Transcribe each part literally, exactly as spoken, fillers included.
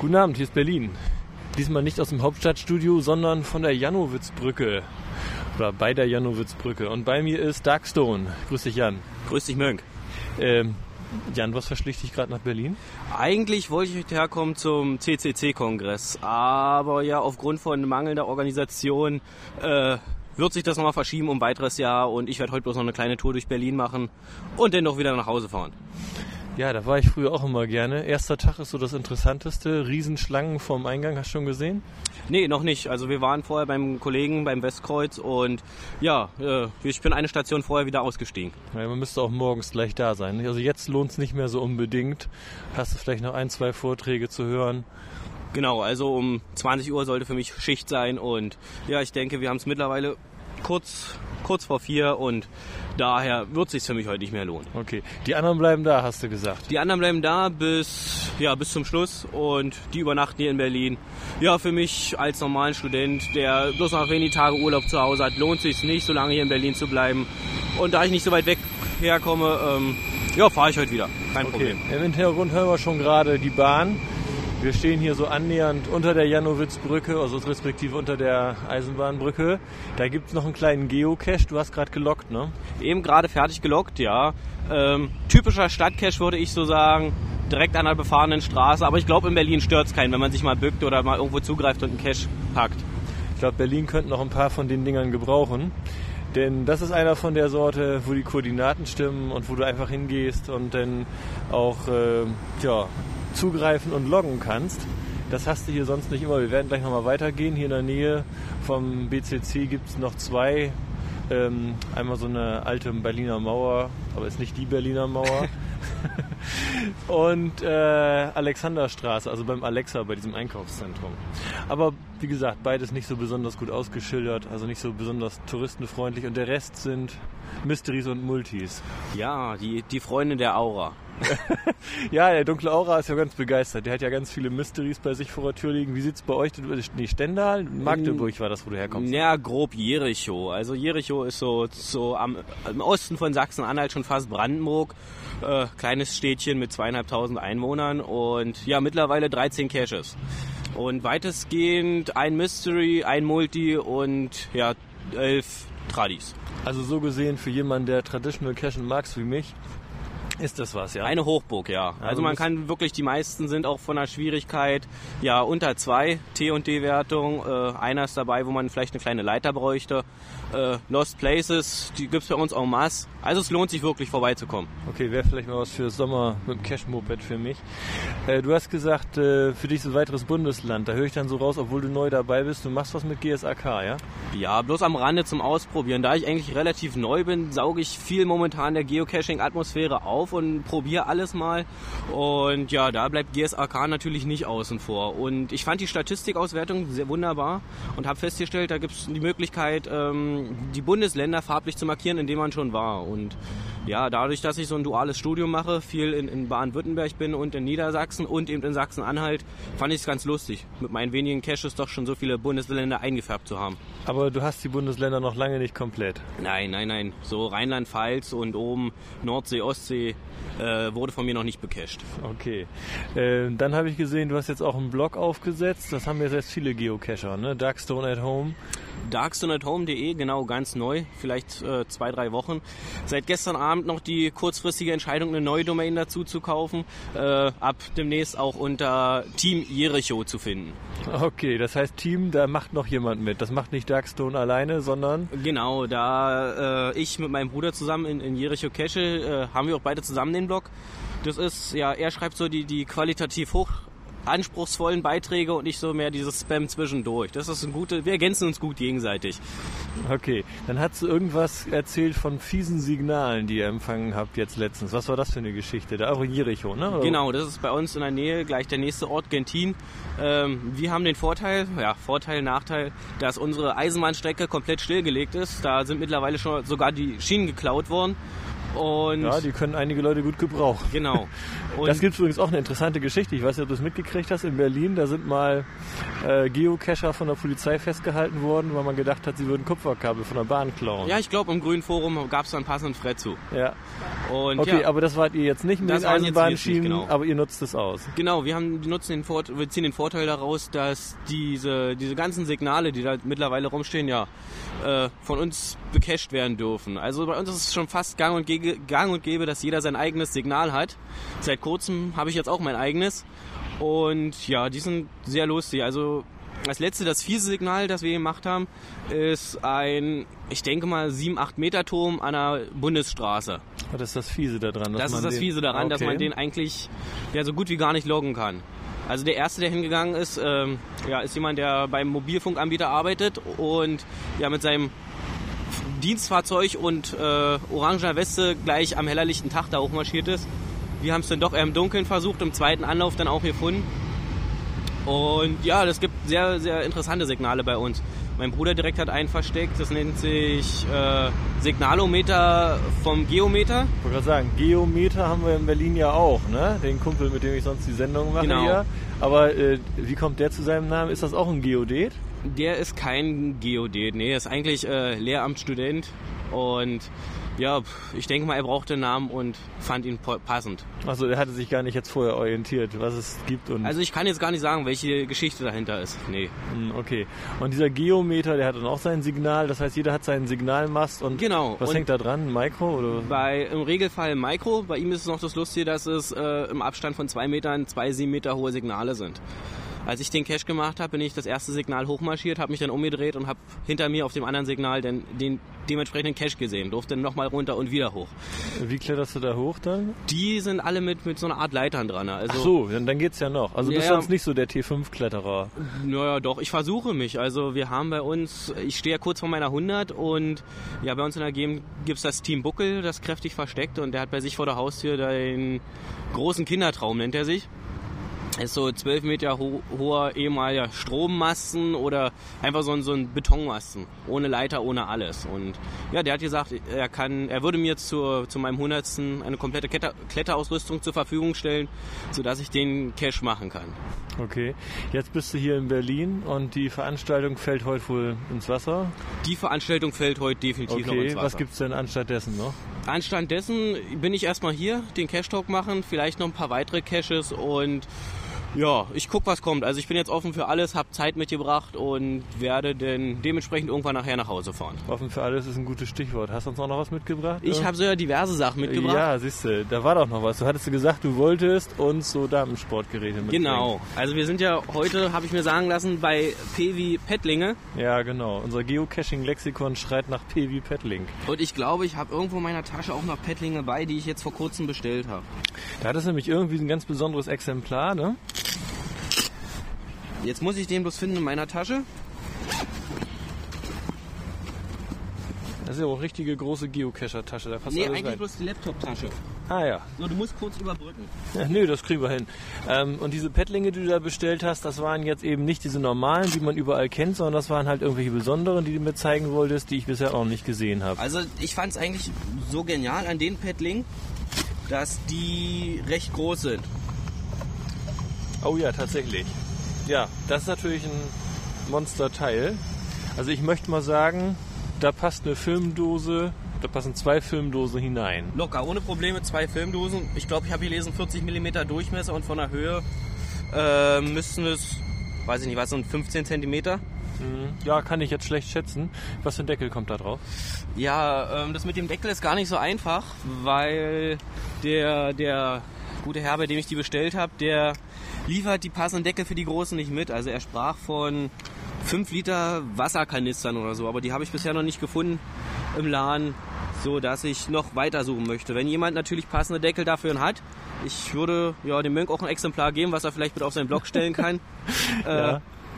Guten Abend, hier ist Berlin. Diesmal nicht aus dem Hauptstadtstudio, sondern von der Jannowitzbrücke. Oder bei der Jannowitzbrücke. Und bei mir ist Darkstone. Grüß dich, Jan. Grüß dich, Mönk. Ähm, Jan, was verschlägt dich gerade nach Berlin? Eigentlich wollte ich heute herkommen zum C C C-Kongress. Aber ja, aufgrund von mangelnder Organisation äh, wird sich das nochmal verschieben um ein weiteres Jahr. Und ich werde heute bloß noch eine kleine Tour durch Berlin machen und dann noch wieder nach Hause fahren. Ja, da war ich früher auch immer gerne. Erster Tag ist so das Interessanteste. Riesenschlangen vorm Eingang, hast du schon gesehen? Nee, noch nicht. Also wir waren vorher beim Kollegen beim Westkreuz und ja, äh, ich bin eine Station vorher wieder ausgestiegen. Ja, man müsste auch morgens gleich da sein. Also jetzt lohnt es nicht mehr so unbedingt. Hast du vielleicht noch ein, zwei Vorträge zu hören? Genau, also um zwanzig Uhr sollte für mich Schicht sein und ja, ich denke, wir haben es mittlerweile kurz, kurz vor vier und daher wird es sich für mich heute nicht mehr lohnen. Okay, die anderen bleiben da, hast du gesagt? Die anderen bleiben da bis, ja, bis zum Schluss und die übernachten hier in Berlin. Ja, für mich als normalen Student, der bloß noch wenige Tage Urlaub zu Hause hat, lohnt es sich nicht, so lange hier in Berlin zu bleiben. Und da ich nicht so weit weg herkomme, ähm, ja, fahre ich heute wieder. Kein Okay. Problem. Im Hintergrund hören wir schon gerade die Bahn. Wir stehen hier so annähernd unter der Jannowitzbrücke, also respektive unter der Eisenbahnbrücke. Da gibt es noch einen kleinen Geocache. Du hast gerade gelockt, ne? Eben gerade fertig gelockt, ja. Ähm, typischer Stadtcache würde ich so sagen, direkt an der befahrenen Straße. Aber ich glaube, in Berlin stört es keinen, wenn man sich mal bückt oder mal irgendwo zugreift und einen Cache packt. Ich glaube, Berlin könnte noch ein paar von den Dingern gebrauchen. Denn das ist einer von der Sorte, wo die Koordinaten stimmen und wo du einfach hingehst und dann auch, äh, ja... zugreifen und loggen kannst. Das hast du hier sonst nicht immer. Wir werden gleich nochmal weitergehen. Hier in der Nähe vom B C C gibt es noch zwei. Ähm, einmal so eine alte Berliner Mauer, aber ist nicht die Berliner Mauer. Und äh, Alexanderstraße, also beim Alexa, bei diesem Einkaufszentrum. Aber wie gesagt, beides nicht so besonders gut ausgeschildert, also nicht so besonders touristenfreundlich. Und der Rest sind Mysteries und Multis. Ja, die, die Freundin der Aura. Ja, der dunkle Aura ist ja ganz begeistert. Der hat ja ganz viele Mysteries bei sich vor der Tür liegen. Wie sieht es bei euch? Nee, Stendal? Magdeburg war das, wo du herkommst. Ja, grob Jericho. Also Jericho ist so, so am, im Osten von Sachsen-Anhalt, schon fast Brandenburg. Äh, kleines Städtchen mit zweieinhalbtausend Einwohnern und ja, mittlerweile dreizehn Caches. Und weitestgehend ein Mystery, ein Multi und ja, elf Tradis. Also so gesehen für jemanden, der Traditional Cachen mag, wie mich, ist das was, ja? Eine Hochburg, ja. Also man kann wirklich, die meisten sind auch von der Schwierigkeit, ja, unter zwei T und D-Wertung. Äh, einer ist dabei, wo man vielleicht eine kleine Leiter bräuchte. Äh, Lost Places, die gibt's bei uns en masse. Also es lohnt sich wirklich, vorbeizukommen. Okay, wäre vielleicht mal was für Sommer mit dem Cache-Moped für mich. Äh, du hast gesagt, äh, für dich ist ein weiteres Bundesland. Da höre ich dann so raus, obwohl du neu dabei bist, du machst was mit G S A K, ja? Ja, bloß am Rande zum Ausprobieren. Da ich eigentlich relativ neu bin, sauge ich viel momentan der Geocaching-Atmosphäre auf und probiere alles mal. Und ja, da bleibt G S A K natürlich nicht außen vor. Und ich fand die Statistikauswertung sehr wunderbar und habe festgestellt, da gibt es die Möglichkeit, ähm, die Bundesländer farblich zu markieren, in denen man schon war. Und ja, dadurch, dass ich so ein duales Studium mache, viel in, in Baden-Württemberg bin und in Niedersachsen und eben in Sachsen-Anhalt, fand ich es ganz lustig, mit meinen wenigen Caches doch schon so viele Bundesländer eingefärbt zu haben. Aber du hast die Bundesländer noch lange nicht komplett. Nein, nein, nein. So Rheinland-Pfalz und oben Nordsee, Ostsee äh, wurde von mir noch nicht becached. Okay. Äh, dann habe ich gesehen, du hast jetzt auch einen Blog aufgesetzt. Das haben jetzt erst viele Geocacher, ne? Darkstone at Home. darkstone at home punkt de, genau, ganz neu, vielleicht äh, zwei, drei Wochen. Seit gestern Abend noch die kurzfristige Entscheidung, eine neue Domain dazu zu kaufen. Äh, ab demnächst auch unter Team Jericho zu finden. Okay, das heißt Team, da macht noch jemand mit. Das macht nicht Darkstone alleine, sondern... Genau, da äh, ich mit meinem Bruder zusammen in, in Jericho cache, äh, haben wir auch beide zusammen den Blog. Das ist, ja, er schreibt so die, die qualitativ hoch anspruchsvollen Beiträge und nicht so mehr dieses Spam zwischendurch. Das ist ein gute, wir ergänzen uns gut gegenseitig. Okay, dann hast du irgendwas erzählt von fiesen Signalen, die ihr empfangen habt jetzt letztens. Was war das für eine Geschichte? Da auch in Jericho, ne? Oder? Genau, das ist bei uns in der Nähe gleich der nächste Ort, Gentin. Ähm, wir haben den Vorteil, ja, Vorteil, Nachteil, dass unsere Eisenbahnstrecke komplett stillgelegt ist. Da sind mittlerweile schon sogar die Schienen geklaut worden. Und ja, die können einige Leute gut gebrauchen. Genau. Und das gibt übrigens auch eine interessante Geschichte. Ich weiß nicht, ob du es mitgekriegt hast. In Berlin, da sind mal äh, Geocacher von der Polizei festgehalten worden, weil man gedacht hat, sie würden Kupferkabel von der Bahn klauen. Ja, ich glaube, im Grünen Forum gab es da einen passenden Thread zu. Ja. Und, okay, ja, aber das wart ihr jetzt nicht mit das den waren jetzt wir Eisenbahnschienen, nicht, genau. aber ihr nutzt es aus. Genau, wir haben, die nutzen den Vort- wir ziehen den Vorteil daraus, dass diese, diese ganzen Signale, die da mittlerweile rumstehen, ja, äh, von uns becached werden dürfen. Also bei uns ist es schon fast gang und, gege, gang und gäbe, dass jeder sein eigenes Signal hat. Seit kurzem habe ich jetzt auch mein eigenes. Und ja, die sind sehr lustig. Also das letzte, das fiese Signal, das wir gemacht haben, ist ein, ich denke mal, sieben, acht Meter Turm an einer Bundesstraße. Das ist das Fiese daran. Dass das man ist das den, Fiese daran, okay. dass man den eigentlich ja, so gut wie gar nicht loggen kann. Also der Erste, der hingegangen ist, ähm, ja, ist jemand, der beim Mobilfunkanbieter arbeitet und ja mit seinem Dienstfahrzeug und äh, oranger Weste gleich am hellerlichten Tag da hochmarschiert ist. Wir haben es dann doch eher im Dunkeln versucht, im zweiten Anlauf dann auch gefunden. Und ja, das gibt sehr, sehr interessante Signale bei uns. Mein Bruder direkt hat einen versteckt, das nennt sich äh, Signalometer vom Geometer. Ich wollte gerade sagen, Geometer haben wir in Berlin ja auch, ne? Den Kumpel, mit dem ich sonst die Sendung mache Genau. hier. Aber äh, wie kommt der zu seinem Namen? Ist das auch ein Geodet? Der ist kein Geodet, nee, er ist eigentlich äh, Lehramtsstudent und ja, ich denke mal, er brauchte einen Namen und fand ihn passend. Also er hatte sich gar nicht jetzt vorher orientiert, was es gibt. Und also ich kann jetzt gar nicht sagen, welche Geschichte dahinter ist. Nee. Okay. Und dieser Geometer, der hat dann auch sein Signal, das heißt, jeder hat seinen Signalmast und genau. was und hängt da dran? Ein Micro? Oder? Bei, im Regelfall Micro. Bei ihm ist es noch das Lustige, dass es äh, im Abstand von zwei Metern zwei sieben Meter hohe Signale sind. Als ich den Cache gemacht habe, bin ich das erste Signal hochmarschiert, habe mich dann umgedreht und habe hinter mir auf dem anderen Signal den, den dementsprechenden Cache gesehen. Durfte dann nochmal runter und wieder hoch. Wie kletterst du da hoch dann? Die sind alle mit, mit so einer Art Leitern dran. Also, Ach so, dann, dann geht's ja noch. Also du bist ja, sonst nicht so der T fünf Kletterer. Naja, doch, ich versuche mich. Also wir haben bei uns, ich stehe ja kurz vor meiner hundert und ja, bei uns in der Gegend gibt es das Team Buckel, das kräftig versteckt und der hat bei sich vor der Haustür den großen Kindertraum, nennt er sich. Ist so zwölf Meter ho- hoher ehemaliger Strommasten oder einfach so ein, so ein Betonmasten. Ohne Leiter, ohne alles. Und ja, der hat gesagt, er kann, er würde mir zu, zu meinem hundertsten eine komplette Kletter- Kletterausrüstung zur Verfügung stellen, sodass ich den Cache machen kann. Okay, jetzt bist du hier in Berlin und die Veranstaltung fällt heute wohl ins Wasser? Die Veranstaltung fällt heute definitiv okay, noch ins Wasser. Okay, was gibt's denn anstatt dessen noch? Anstatt dessen bin ich erstmal hier, den Cache-Talk machen, vielleicht noch ein paar weitere Caches und ja, ich guck, was kommt. Also ich bin jetzt offen für alles, habe Zeit mitgebracht und werde dann dementsprechend irgendwann nachher nach Hause fahren. Offen für alles ist ein gutes Stichwort. Hast du uns auch noch was mitgebracht? Ich habe so ja diverse Sachen mitgebracht. Ja, siehst du, da war doch noch was. Du hattest gesagt, du wolltest uns so Damensportgeräte mitbringen. Genau. Also wir sind ja heute, habe ich mir sagen lassen, bei P wie Pettlinge. Ja, genau. Unser Geocaching-Lexikon schreit nach P wie Petling. Und ich glaube, ich habe irgendwo in meiner Tasche auch noch Pettlinge bei, die ich jetzt vor kurzem bestellt habe. Da hat es nämlich irgendwie ein ganz besonderes Exemplar, ne? Jetzt muss ich den bloß finden in meiner Tasche. Das ist ja auch eine richtige große Geocacher-Tasche. Da passt Nee, alles eigentlich rein. bloß die Laptop-Tasche. Ah ja. So, du musst kurz überbrücken. Ja, nö, das kriegen wir hin. Ähm, und diese Pettlinge, die du da bestellt hast, das waren jetzt eben nicht diese normalen, die man überall kennt, sondern das waren halt irgendwelche besonderen, die du mir zeigen wolltest, die ich bisher noch nicht gesehen habe. Also ich fand es eigentlich so genial an den Pettlingen, dass die recht groß sind. Oh ja, tatsächlich. Ja, das ist natürlich ein Monsterteil. Also ich möchte mal sagen, da passt eine Filmdose, da passen zwei Filmdosen hinein. Locker, ohne Probleme, zwei Filmdosen. Ich glaube, ich habe gelesen vierzig Millimeter Durchmesser und von der Höhe äh, müssten es, weiß ich nicht, was sind fünfzehn Zentimeter? Ja, kann ich jetzt schlecht schätzen. Was für ein Deckel kommt da drauf? Ja, ähm, das mit dem Deckel ist gar nicht so einfach, weil der, der gute Herr, bei dem ich die bestellt habe, der liefert die passenden Deckel für die großen nicht mit. Also er sprach von fünf Liter Wasserkanistern oder so, aber die habe ich bisher noch nicht gefunden im Laden, so dass ich noch weiter suchen möchte. Wenn jemand natürlich passende Deckel dafür hat, ich würde ja, dem Mönch auch ein Exemplar geben, was er vielleicht mit auf seinen Blog stellen kann. Ja. äh,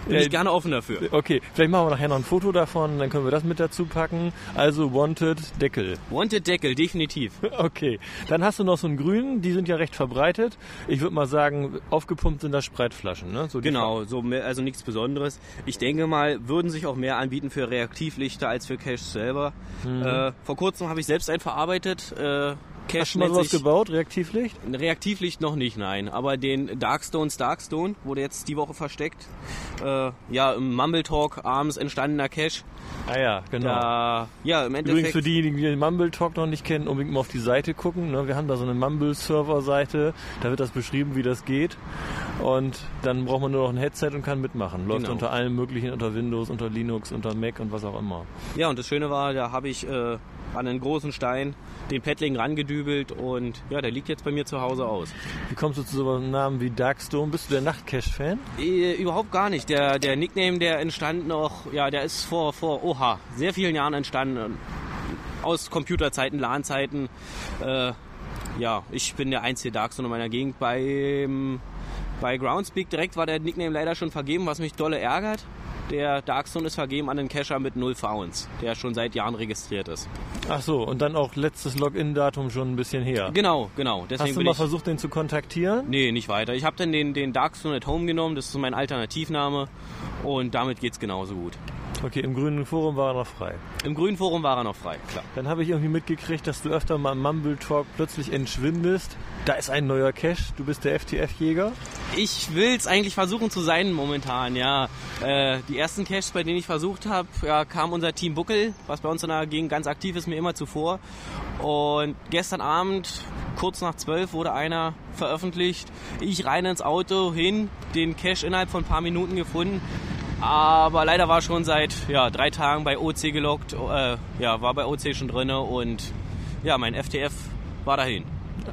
bin äh, ich gerne offen dafür. Okay, vielleicht machen wir nachher noch ein Foto davon, dann können wir das mit dazu packen. Also Wanted Deckel. Wanted Deckel, definitiv. Okay, dann hast du noch so einen grünen, die sind ja recht verbreitet. Ich würde mal sagen, aufgepumpt sind das Spreitflaschen, ne? So genau, so mehr, also nichts Besonderes. Ich denke mal, würden sich auch mehr anbieten für Reaktivlichter als für Cache selber. Mhm. Äh, vor kurzem habe ich selbst einen verarbeitet. Äh, Cache Hast du mal sowas gebaut, Reaktivlicht? Reaktivlicht noch nicht, nein. Aber den Darkstones Darkstone wurde jetzt die Woche versteckt. Äh, ja, im Mumble Talk abends entstandener Cache. Ah ja, genau. Da, ja, im Endeffekt. Übrigens für diejenigen, die den Mumble Talk noch nicht kennen, unbedingt mal auf die Seite gucken. Ne? Wir haben da so eine Mumble-Server-Seite, da wird das beschrieben, wie das geht. Und dann braucht man nur noch ein Headset und kann mitmachen. Läuft genau. unter allen möglichen, unter Windows, unter Linux, unter Mac und was auch immer. Ja, und das Schöne war, da habe ich äh, an einen großen Stein den Paddling rangedübelt und ja, der liegt jetzt bei mir zu Hause aus. Wie kommst du zu so einem Namen wie Darkstone? Bist du der Nachtcache-Fan? Äh, überhaupt gar nicht. Der, der Nickname, der entstand noch, ja, der ist vor, vor, oha, sehr vielen Jahren entstanden. Aus Computerzeiten, LAN-Zeiten. Äh, ja, ich bin der einzige Darkstone in meiner Gegend. Beim, bei Groundspeak direkt war der Nickname leider schon vergeben, was mich dolle ärgert. Der Darkstone ist vergeben an den Cacher mit null Founds, der schon seit Jahren registriert ist. Ach so, und dann auch letztes Login-Datum schon ein bisschen her. Genau, genau. Deswegen Hast du bin mal ich, versucht, den zu kontaktieren? Nee, nicht weiter. Ich habe dann den, den Darkstone at Home genommen, das ist mein Alternativname und damit geht's genauso gut. Okay, im grünen Forum war er noch frei. Im grünen Forum war er noch frei, klar. Dann habe ich irgendwie mitgekriegt, dass du öfter mal im Mumble Talk plötzlich entschwindest. Da ist ein neuer Cache, du bist der F T F-Jäger. Ich will es eigentlich versuchen zu sein momentan, ja. Äh, die ersten Caches, bei denen ich versucht habe, ja, kam unser Team Buckel, was bei uns in der Gegend ganz aktiv ist, mir immer zuvor. Und gestern Abend, kurz nach zwölf, wurde einer veröffentlicht. Ich rein ins Auto hin, den Cache innerhalb von ein paar Minuten gefunden. Aber leider war schon seit ja, drei Tagen bei O C gelockt, äh, ja, war bei O C schon drin und ja, mein F T F war dahin.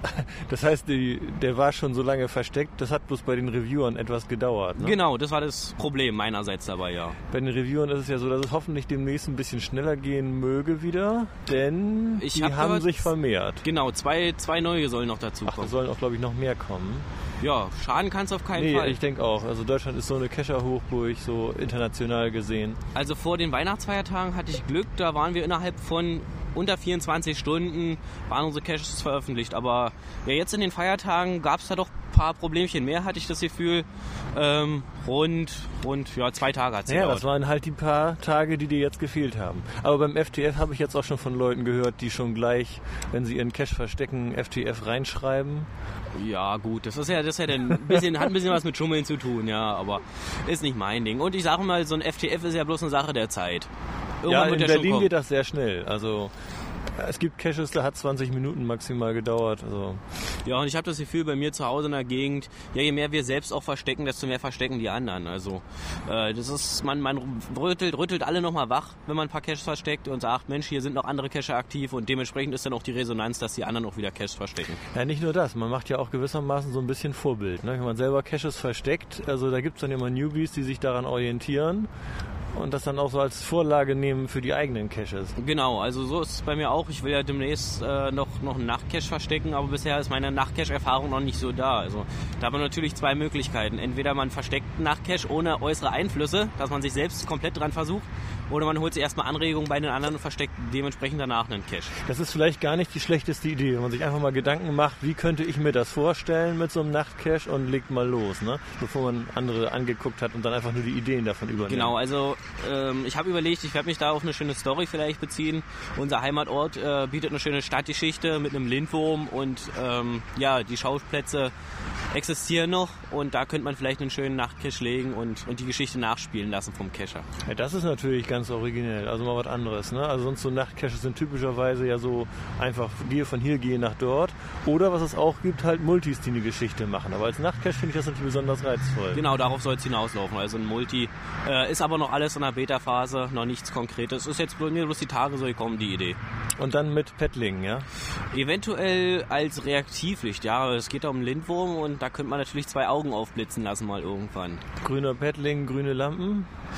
Das heißt, die, der war schon so lange versteckt, das hat bloß bei den Reviewern etwas gedauert, ne? Genau, das war das Problem meinerseits dabei, ja. Bei den Reviewern ist es ja so, dass es hoffentlich demnächst ein bisschen schneller gehen möge wieder, denn ich die hab haben gehört, sich vermehrt. Genau, zwei, zwei neue sollen noch dazu Ach, kommen. da sollen auch, glaube ich, noch mehr kommen. Ja, schaden kann es auf keinen nee, Fall. Ich denke auch. Also Deutschland ist so eine Cacher-Hochburg, so international gesehen. Also vor den Weihnachtsfeiertagen hatte ich Glück, da waren wir innerhalb von unter vierundzwanzig Stunden, waren unsere Caches veröffentlicht. Aber ja, jetzt in den Feiertagen gab es da doch ein paar Problemchen mehr, hatte ich das Gefühl. Ähm, rund, rund ja, zwei Tage hat es Ja, gedauert. das waren halt die paar Tage, die dir jetzt gefehlt haben. Aber beim F T F habe ich jetzt auch schon von Leuten gehört, die schon gleich, wenn sie ihren Cache verstecken, F T F reinschreiben. Ja gut, das ist ja, das ist ja dann ein bisschen, hat ein bisschen was mit Schummeln zu tun, ja, aber ist nicht mein Ding. Und ich sage mal, so ein F T F ist ja bloß eine Sache der Zeit. Irgendwann Ja, wird in der schon Berlin kommen. geht das sehr schnell. Also es gibt Caches, da hat zwanzig Minuten maximal gedauert. Also Ja, und ich habe das Gefühl, bei mir zu Hause in der Gegend, ja, je mehr wir selbst auch verstecken, desto mehr verstecken die anderen. Also äh, das ist, man, man rüttelt, rüttelt alle nochmal wach, wenn man ein paar Caches versteckt und sagt, Mensch, hier sind noch andere Cacher aktiv und dementsprechend ist dann auch die Resonanz, dass die anderen auch wieder Caches verstecken. ja, nicht nur das, man macht ja auch gewissermaßen so ein bisschen Vorbild. Ne? Wenn man selber Caches versteckt, also da gibt es dann immer Newbies, die sich daran orientieren und das dann auch so als Vorlage nehmen für die eigenen Caches. Genau, also so ist es bei mir auch. Ich will ja demnächst äh, noch, noch einen Nachtcache verstecken, aber bisher ist meine Nachtcache-Erfahrung noch nicht so da. Also da hat man natürlich zwei Möglichkeiten. Entweder man versteckt einen Nachtcache ohne äußere Einflüsse, dass man sich selbst komplett dran versucht, oder man holt sich erstmal Anregungen bei den anderen und versteckt dementsprechend danach einen Cache. Das ist vielleicht gar nicht die schlechteste Idee, wenn man sich einfach mal Gedanken macht, wie könnte ich mir das vorstellen mit so einem Nachtcache und legt mal los, ne? Bevor man andere angeguckt hat und dann einfach nur die Ideen davon übernimmt. Genau, also ähm, ich habe überlegt, ich werde mich da auf eine schöne Story vielleicht beziehen. Unser Heimatort äh, bietet eine schöne Stadtgeschichte mit einem Lindwurm und ähm, ja, die Schauplätze existieren noch und da könnte man vielleicht einen schönen Nachtcache legen und, und die Geschichte nachspielen lassen vom Cacher. Ja, das ist natürlich ganz originell, also mal was anderes, ne? Also sonst so Nachtcaches sind typischerweise ja so einfach gehe von hier, gehe nach dort. Oder was es auch gibt, halt Multis, die eine Geschichte machen. Aber als Nachtcache finde ich das natürlich besonders reizvoll. Genau, darauf soll es hinauslaufen. Also ein Multi äh, ist aber noch alles in der Beta-Phase, noch nichts Konkretes. Ist jetzt mir bloß die Tage so gekommen, die Idee. Und dann mit Paddling, ja? Eventuell als Reaktivlicht, ja. Es geht da um einen Lindwurm und da könnte man natürlich zwei Augen aufblitzen lassen mal irgendwann. Grüner Paddling, grüne Lampen.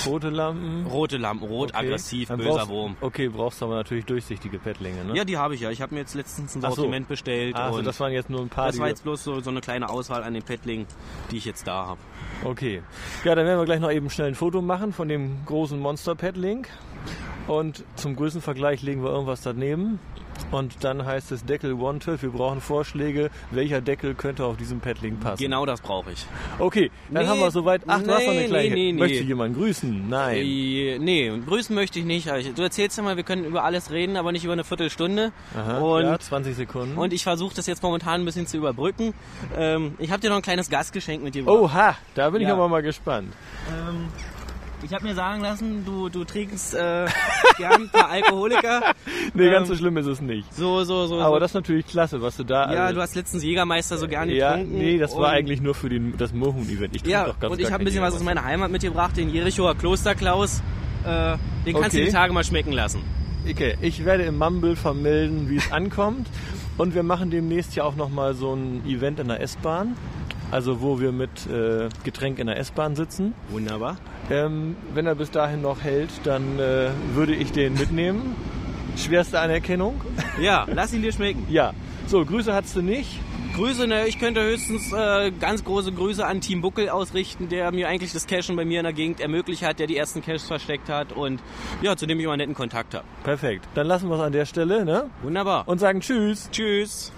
Rote Lampen? Rote Lampen, rot, Okay. aggressiv, Dann böser brauchst, Wurm. Okay, brauchst du aber natürlich durchsichtige Paddlinge, ne? Ja, die habe ich ja. Ich habe mir jetzt letztens ein Ach so. Sortiment bestellt. Ah, also und das waren jetzt nur ein paar. das die war du- jetzt bloß so, so eine kleine Auswahl an den Paddlingen, die ich jetzt da habe. Okay. Ja, dann werden wir gleich noch eben schnell ein Foto machen von dem großen Monster-Paddling. Und zum Größenvergleich legen wir irgendwas daneben. Und dann heißt es Deckel One zwölf. Wir brauchen Vorschläge, welcher Deckel könnte auf diesem Paddling passen. Genau das brauche ich. Okay, dann Nee, haben wir soweit. Ach, du hast noch eine nee, kleine. nee, nee, Möchtest du nee. jemanden grüßen? Nein. Äh, nee, und grüßen möchte ich nicht. Also, Du erzählst ja mal, wir können über alles reden, aber nicht über eine Viertelstunde. Aha, und, ja, zwanzig Sekunden. und ich versuche das jetzt momentan ein bisschen zu überbrücken. Ähm, ich habe dir noch ein kleines Gastgeschenk mitgebracht. Oha, da bin ich Ja. aber mal gespannt. Ähm, ich habe mir sagen lassen, du, du trinkst äh, gern ein paar Alkoholiker. Nee, ganz Ähm, so schlimm ist es nicht. So, so, so. Aber so. das ist natürlich klasse, was du da... Ja, also- du hast letztens Jägermeister so gerne Ja, getrunken. nee, das war und- eigentlich nur für den, das Mohun-Event. Ich trinke Ja, doch ganz und ich gar habe ein kein bisschen was aus Jägermeister. meiner Heimat mitgebracht, den Jerichoer Klosterklaus. Äh, den kannst Okay. du die Tage mal schmecken lassen. Okay, ich werde im Mumble vermelden, wie es ankommt. Und wir machen demnächst ja auch nochmal so ein Event in der S-Bahn. Also wo wir mit äh, Getränk in der S-Bahn sitzen. Wunderbar. Ähm, wenn er bis dahin noch hält, dann äh, würde ich den mitnehmen. Schwerste Anerkennung. Ja, lass ihn dir schmecken. Ja. So, Grüße hattest du nicht. Grüße, ne, ich könnte höchstens äh, ganz große Grüße an Team Buckel ausrichten, der mir eigentlich das Cashen bei mir in der Gegend ermöglicht hat, der die ersten Caches versteckt hat und ja, zu dem ich immer einen netten Kontakt habe. Perfekt. Dann lassen wir es an der Stelle, ne? Wunderbar. Und sagen Tschüss. Tschüss.